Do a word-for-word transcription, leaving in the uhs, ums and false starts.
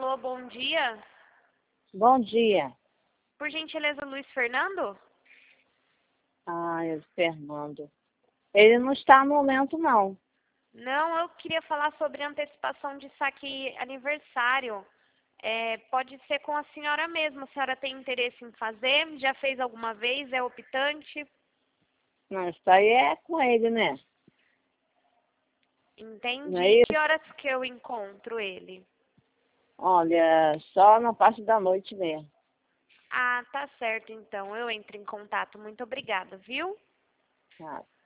Alô, bom dia. Bom dia. Por gentileza, Luiz Fernando? Ah, é o Fernando. Ele não está no momento, não. Não, eu queria falar sobre antecipação de saque aniversário. É, pode ser com a senhora mesma. A senhora tem interesse em fazer? Já fez alguma vez? É optante? Não, isso aí é com ele, né? Não é Entendi. isso? Que horas que eu encontro ele? Olha, só na parte da noite mesmo. Ah, tá certo então. Eu entro em contato. Muito obrigada, viu? Tá.